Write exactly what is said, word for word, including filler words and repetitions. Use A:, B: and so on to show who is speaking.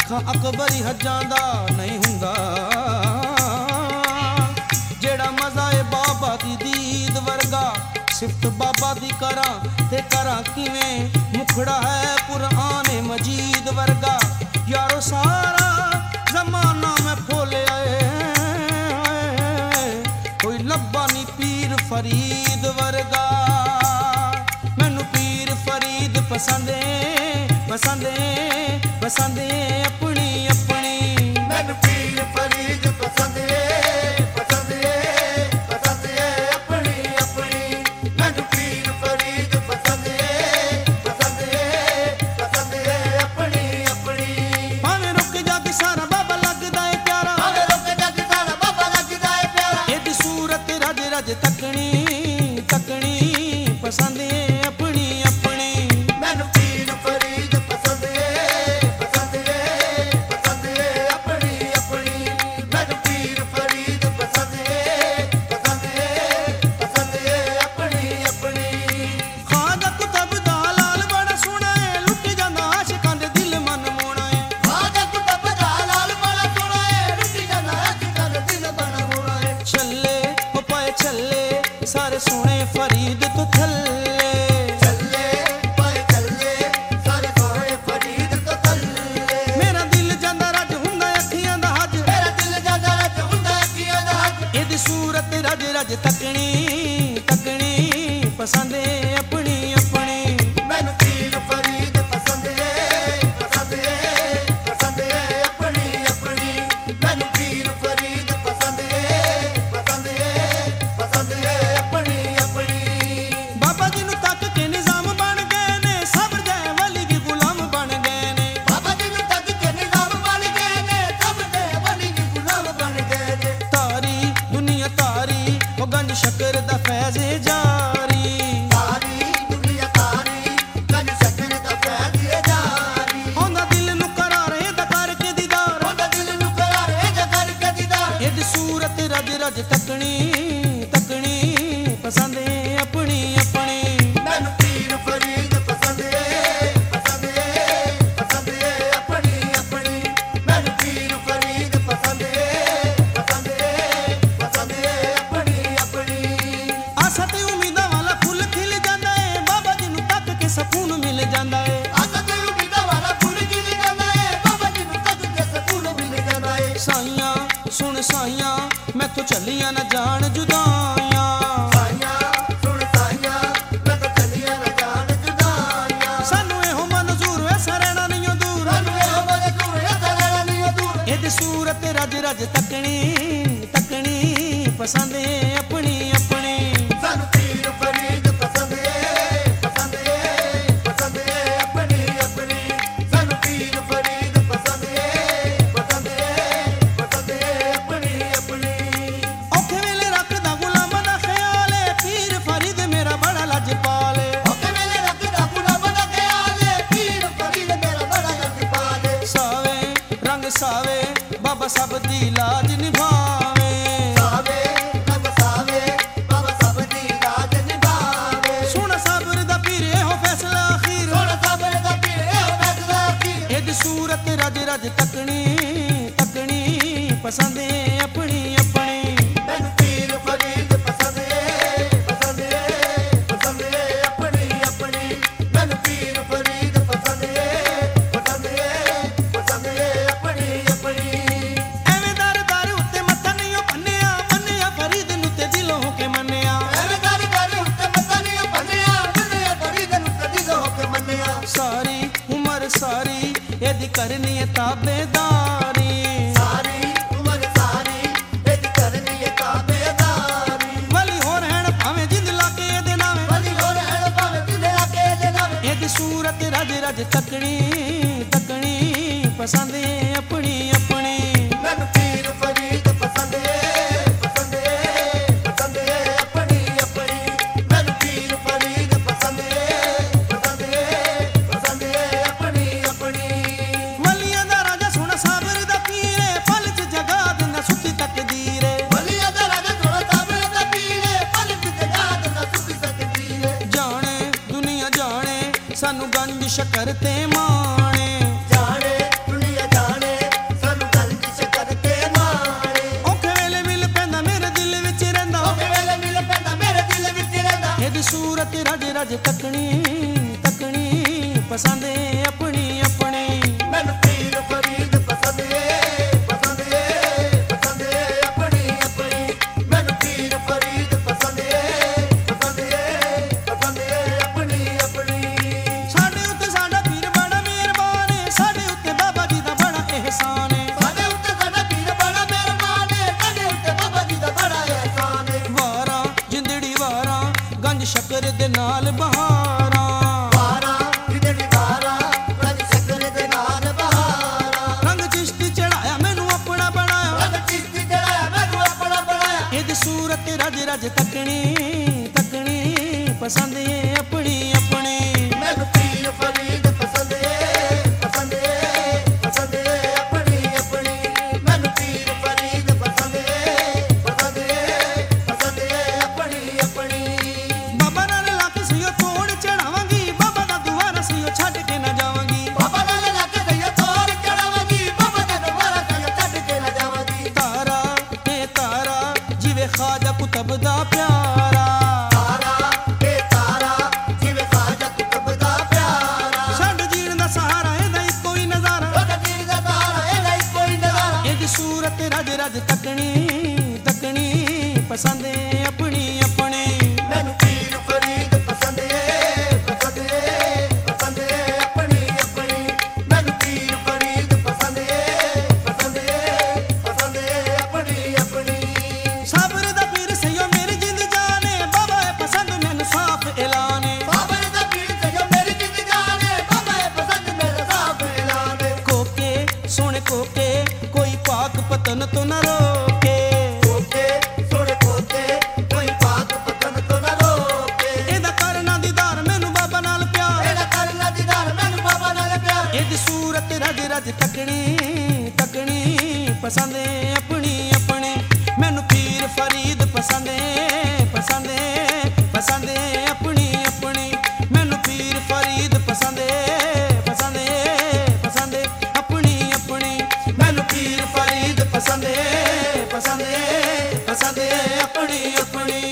A: ਲੱਖਾਂ ਅਕਬਰੀ ਹੱਜਾਂ ਦਾ ਨਹੀਂ ਹੁੰਦਾ ਜਿਹੜਾ ਮਜ਼ਾ ਏ ਬਾਬਾ ਦੀ ਦੀਦ ਵਰਗਾ। ਸਿਫਤ ਬਾਬਾ ਦੀ ਕਰਾਂ ਤੇ ਕਰਾਂ ਕਿਵੇਂ, ਮੁਖੜਾ ਹੈ ਕੁਰਾਨ ਮਜੀਦ ਵਰਗਾ। ਯਾਰੋ ਸਾਰਾ ਜ਼ਮਾਨਾ ਮੈਂ ਫੋਲਿਆ ਏ, ਕੋਈ ਲੱਭਾ ਨੀ ਪੀਰ ਫਰੀਦ ਵਰਗਾ। ਮੈਨੂੰ ਪੀਰ ਫਰੀਦ ਪਸੰਦ ਏ, ਪਸੰਦ ਏ, ਪਸੰਦ ਏ ਆਪਣੀ ਆਪਣੀ।
B: ਮੈਨੂੰ ਪੀਰ ਫਰੀਦ ਪਸੰਦ ਏ, ਪਸੰਦ ਏ, ਪਸੰਦ ਏ ਆਪਣੀ ਆਪਣੀ। ਮੈਨੂੰ ਪੀਰ ਫਰੀਦ ਪਸੰਦ ਏ, ਪਸੰਦ ਏ, ਪਸੰਦ ਏ ਆਪਣੀ ਆਪਣੀ।
A: ਭਾਵੇਂ ਰੁਕ ਜਾ ਕੇ ਸਾਰਾ ਬਾਬਾ ਲੱਗਦਾ ਏ ਪਿਆਰਾ,
B: ਭਾਵੇਂ ਰੁਕ ਜਾ ਕੇ ਸਾਰਾ ਬਾਬਾ ਲੱਗਦਾ ਏ ਪਿਆਰਾ।
A: ਇਹਦੀ ਸੂਰਤ ਰਜ ਰਜ ਤੱਕਣੀ ਤੱਕਣੀ, ਪਸੰਦ ਏ ਆਪਣੀ ਆਪਣੀ।
B: ਮੈਨੂੰ ਪੀਰ ਫਰੀਦ ਪਸੰਦ ਏ, ਪਸੰਦ ਏ, ਪਸੰਦ ਏ ਆਪਣੀ ਆਪਣੀ। ਮੈਨੂੰ ਪੀਰ ਫਰੀਦ ਪਸੰਦ ਏ, ਪਸੰਦ ਏ, ਪਸੰਦ ਏ ਆਪਣੀ ਆਪਣੀ।
A: ਖਾਜਾ ਕੁਤਬ ਦਾ ਲਾਲ ਬੜਾ ਸੋਹਣਾ ਏ, ਲੁੱਟ ਜਾਂਦਾ ਆਸ਼ਿਕਾਂ ਦੇ ਦਿਲ ਮਨ ਮੋਣਾ ਏ।
B: ਖਾਜਾ ਕੁਤਬ ਦਾ ਲਾਲ ਬੜਾ ਸੋਹਣਾ ਏ, ਲੁੱਟ ਜਾਂਦਾ ਆਸ਼ਿਕਾਂ ਦੇ ਦਿਲ ਮਨ ਮੋਣਾ ਏ।
A: ਛੱਲੇ ਉਹ ਪਾਏ ਛੱਲੇ ਸਾਰੇ ਸੋਹਣੇ ਫਰੀਦ ਤੋਂ ਥੱਲੇ।
B: ਚੱਲੇ ਪਾਏ ਚੱਲੇ ਸਾਰੇ ਸੋਹਣੇ ਫਰੀਦ ਤੋਂ ਥੱਲੇ।
A: ਮੇਰਾ ਦਿਲ ਜਾਂਦਾ ਰੱਜ ਹੁੰਦਾ ਅੱਖੀਆਂ ਦਾ ਹੱਜ,
B: ਮੇਰਾ ਦਿਲ ਜਾਂਦਾ ਰੱਜ ਹੁੰਦਾ ਅੱਖੀਆਂ ਦਾ ਹੱਜ।
A: ਇਹਦੀ ਸੂਰਤ ਰਜ ਰਜ ਤੱਕਣੀ ਤੱਕਣੀ, ਪਸੰਦ ਏ ਆਪਣੀ ਆਪਣੀ।
B: ਮੈਨੂੰ ਪੀਰ ਫਰੀਦ ਪਸੰਦ ਏ, ਪਸੰਦ ਏ, ਪਸੰਦ ਏ ਆਪਣੀ ਆਪਣੀ। ਮੈਨੂੰ ਪੀਰ ਫਰੀਦ ਪਸੰਦ ਏ, ਪਸੰਦ ਏ, ਪਸੰਦ ਏ ਆਪਣੀ ਆਪਣੀ।
A: ਬਾਬਾ ਜੀ ਨੂੰ ਤੱਕ ਕੇ ਨਿਜ਼ਾਮ ਬਣ ਗਏ ਨੇ, ਸਬਰ ਦੇ ਵਲੀ ਵੀ ਗੁਲਾਮ ਬਣ ਗਏ ਨੇ।
B: ਬਾਬਾ ਜੀ ਨੂੰ ਤੱਕ ਕੇ ਨਿਜ਼ਾਮ ਬਣ ਗਏ ਨੇ, ਸਭ ਦੇ ਵਲੀ ਵੀ ਗੁਲਾਮ ਬਣ ਗਏ ਨੇ।
A: ਤਾਰੀ ਦੁਨੀਆ ਤਾਰੀ ਉਹ ਗੰਜ ਸ਼ਕਰ ਦਾ ਫੈਜ਼ ਜਾਰੀ।
B: ਸਾਰੀ ਦੁਨੀਆ ਤਾਰੀ ਗੰਜ ਸ਼ਕਰ ਦਾ ਫੈਜ਼ ਜਾਰੀ।
A: ਹੁੰਦਾ ਦਿਲ ਨੂੰ ਕਰਾਰੇ ਦਾ ਕਰਕੇ ਦੀਦਾਰ,
B: ਉਹਦਾ ਦਿਲ ਨੂੰ ਕਰਾਰੇ ਜਾ ਕਰਕੇ ਦੀਦਾਰ।
A: ਇਹਦੀ ਸੂਰਤ ਰਜ ਰਜ ਤੱਕਣੀ ਤੱਕਣੀ, ਪਸੰਦ ਏ ਆਪਣੀ ਆਪਣੀ।
B: ਮੈਨੂੰ ਪੀਰ ਫਰੀਦ ਪਸੰਦ ਏ, ਪਸੰਦ ਏ, ਪਸੰਦ ਏ ਆਪਣੀ ਆਪਣੀ। ਮੈਨੂੰ ਪੀਰ ਫਰੀਦ ਪਸੰਦ ਏ, ਪਸੰਦ ਏ, ਪਸੰਦ ਏ ਆਪਣੀ ਆਪਣੀ।
A: ਆਸਾਂ ਤੇ ਉਮੀਦਾਂ ਵਾਲਾ ਫੁੱਲ ਖਿਲ ਜਾਂਦਾ ਏ, ਬਾਬਾ ਜੀ ਨੂੰ ਤੱਕ ਕੇ ਸਕੂਨ ਮਿਲ ਜਾਂਦਾ ਏ।
B: ਆਸਾਂ ਤੇ ਉਮੀਦਾਂ ਵਾਲਾ ਫੁੱਲ ਖਿਲ ਜਾਂਦਾ ਏ, ਬਾਬਾ ਜੀ ਨੂੰ ਤੱਕ ਕੇ ਸਕੂਨ ਮਿਲ ਜਾਂਦਾ ਏ।
A: ਸਾਈਆਂ ਸੁਣ ਸਾਈਆਂ ਮੈਥੋਂ ਚੱਲੀਆਂ ਨਾ ਜਾਣ ਜੁਦਾਈਆਂ।
B: ਸਾਈਆਂ ਸੁਣ ਸਾਈਆਂ ਮੈਂ ਤਾਂ ਚੱਲੀਆਂ ਨਾ ਜਾਣ ਜੁਦਾਈਆਂ।
A: ਸਾਨੂੰ ਇਹੋ ਮਨਜ਼ੂਰ ਐ ਸਰਣਾ ਨਹੀਂ ਦੂਰ,
B: ਸਾਨੂੰ ਇਹੋ ਮਜ਼ਦੂਰ ਐ ਤੇਰਾ ਨਹੀਂ ਦੂਰ।
A: ਇਹਦੀ ਸੂਰਤ ਰਜ ਰਜ ਤੱਕਣੀ ਤੱਕਣੀ, ਪਸੰਦ ਏ ਆਪਣੀ ਆਪਣੀ।
B: ਸਾਨੂੰ ਪੀਰ ਫਰੀਦ ਪਸੰਦ ਏ, ਪਸੰਦ ਏ, ਪਸੰਦ ਏ ਆਪਣੀ ਆਪਣੀ। ਸਾਨੂੰ ਪੀਰ ਫਰੀਦ ਪਸੰਦ ਏ, ਪਸੰਦ ਏ, ਪਸੰਦ ਏ ਆਪਣੀ ਆਪਣੀ।
A: ਔਖੇ ਵੇਲੇ ਰੱਖਦਾ ਗੁਲਾਮਾਂ ਦਾ ਖਿਆਲ ਏ, ਪੀਰ ਫਰੀਦ ਮੇਰਾ ਬੜਾ ਲਜਪਾਲ ਏ।
B: ਔਖੇ ਵੇਲੇ ਰੱਖਦਾ ਗੁਲਾਮਾਂ ਦਾ ਖਿਆਲ ਏ, ਪੀਰ ਫਰੀਦ ਮੇਰਾ ਬੜਾ ਲਜਪਾਲ ਏ।
A: ਸਾਵੇ ਰੰਗ ਸਾਵੇ ਬਾਬਾ ਸਭ ਦੀ ਲਾਜ ਨਿਭਾਵੇ।
B: ਸਾਵੇ ਰੰਗ ਸਾਵੇ ਬਾਬਾ ਸਭ ਦੀ ਲਾਜ ਨਿਭਾਵੇ।
A: ਸੋਹਣਾ ਸਾਬਰ ਦਾ ਪੀਰ ਇਹੋ ਫੈਸਲਾ ਅਖੀਰ,
B: ਸੋਹਣਾ ਸਾਬਰ ਦਾ ਪੀਰ ਇਹੋ ਫੈਸਲਾ ਅਖੀਰ।
A: ਇਹਦੀ ਸੂਰਤ ਰਜ ਰਜ ਤੱਕਣੀ ਤੱਕਣੀ, ਪਸੰਦ ਏ ਆਪਣੀ ਆਪਣੀ।
B: ਮੈਨੂੰ ਪੀਰ ਫਰੀਦ ਪਸੰਦ ਏ, ਪਸੰਦ ਏ, ਪਸੰਦ ਏ ਆਪਣੀ ਆਪਣੀ। ਮੈਨੂੰ ਪੀਰ ਫਰੀਦ ਪਸੰਦ ਏ, ਪਸੰਦ ਏ, ਪਸੰਦ ਏ ਆਪਣੀ ਆਪਣੀ।
A: ਐਵੇਂ ਦਰ ਦਰ ਉੱਤੇ ਮੱਥਾ ਨਹੀਂ ਓ ਬੰਨਿਆ, ਮੰਨਿਆ ਫਰੀਦ ਨੂੰ ਤੇ ਦਿਲੋਂ ਹੋ ਕੇ ਮੰਨਿਆ।
B: ਐਵੇਂ ਦਰ ਦਰ ਉੱਤੇ ਮੱਥਾ ਨਹੀਂ ਬੰਨਿਆ, ਬੰਨਿਆ ਫਰੀਦ ਨੂੰ ਤੇ ਦਿਲੋਂ ਹੋ ਕੇ ਮੰਨਿਆ।
A: ਸਾਰੀ ਉਮਰ ਸਾਰੀ ਇਹਦੀ ਕਰਨੀ ਏ ਤਾਬੇਦਾਰੀ।
B: ਸਾਰੀ ਉਮਰ ਸਾਰੀ ਇਹਦੀ ਕਰਨੀ ਏ ਤਾਬੇਦਾਰੀ।
A: ਵਲੀ ਹੋ ਰਹਿਣ ਭਾਵੇਂ ਜਿੰਦ ਲਾ ਕੇ ਇਹਦੇ ਨਾਵੇਂ,
B: ਵਲੀ ਹੋ ਰਹਿਣ ਭਾਵੇਂ ਜਿੰਦੇ ਲਾ ਕੇ ਇਹਦੇ ਨਾਵੇਂ।
A: ਇਹਦੀ ਸੂਰਤ ਰਜ ਰਜ ਤੱਕਣੀ ਤੱਕਣੀ, ਪਸੰਦ ਏ ਆਪਣੀ ਆਪਣੀ।
B: ਮੈਨੂੰ ਪੀਰ ਫਰੀਦ ਪਸੰਦ ਏ, ਪਸੰਦ ਏ, ਪਸੰਦ ਏ ਆਪਣੀ ਆਪਣੀ। ਮੈਨੂੰ ਪੀਰ ਫਰੀਦ ਪਸੰਦ ਏ, ਪਸੰਦ ਏ, ਪਸੰਦ ਏ ਆਪਣੀ ਆਪਣੀ।
A: ਵਲੀਆਂ ਦਾ ਰਾਜਾ ਸੋਹਣਾ ਸਾਬਰ ਦਾ ਪੀਰ ਏ, ਪਲ ਚ ਜਗਾ ਦਿੰਦਾ ਸੁੱਤੀ ਤਕਦੀਰ ਏ।
B: ਵਲੀਆਂ ਦਾ ਰਾਜਾ ਸੋਹਣਾ ਸਾਬਰ ਦਾ ਪੀਰ ਏ, ਪਲ ਚ ਜਗਾ ਦਿੰਦਾ ਸੁੱਤੀ ਤਕਦੀਰ ਏ।
A: ਜਾਣੇ ਦੁਨੀਆ ਜਾਣੇ ਸਾਨੂੰ ਗੰਜ ਸ਼ਕਰ ਤੇ ਮਾਣੇ।
B: ਜਾਣੇ ਦੁਨੀਆ ਜਾਣੇ
A: ਸੁਣ ਕੋਕੇ ਕੋਈ ਪਾਕ ਪਤਨ ਤੋਂ ਨਾ ਰੋਕੇ।
B: ਕੋਕੇ ਸੁਣ ਕੋਕੇ ਕੋਈ ਪਾਕ ਪਤਨ ਤੋਂ ਨਾ ਰੋਕੇ।
A: ਇਹਦਾ ਕਰਨਾ ਦੀਦਾਰ ਮੈਨੂੰ ਬਾਬਾ ਨਾਲ ਪਿਆਰ,
B: ਇਹਦਾ ਕਰਨਾ ਦੀਦਾਰ ਮੈਨੂੰ ਬਾਬਾ ਨਾਲ ਪਿਆਰ।
A: ਇਹਦੀ ਸੂਰਤ ਰਜ ਰਜ ਤੱਕਣੀ ਤੱਕਣੀ ਪਸੰਦ ਏ ਆਪਣੀ ਆਪਣੀ। ਮੈਨੂੰ ਪੀਰ ਫਰੀਦ ਪਸੰਦ ਏ ਪਸੰਦ ਏ ਪਸੰਦ ਏ ਆਪਣੀ ਆਪਣੀ। ਮੈਨੂੰ ਪੀਰ ਫਰੀਦ ਪਸੰਦ ਏ ਪਸੰਦ ਏ ਪਸੰਦ ਏ ਆਪਣੀ ਆਪਣੀ। ਮੈਨੂੰ ਪੀਰ ਫਰੀਦ ਪਸੰਦ ਏ ਪਸੰਦ ਏ ਪਸੰਦ ਏ ਆਪਣੀ ਆਪਣੀ।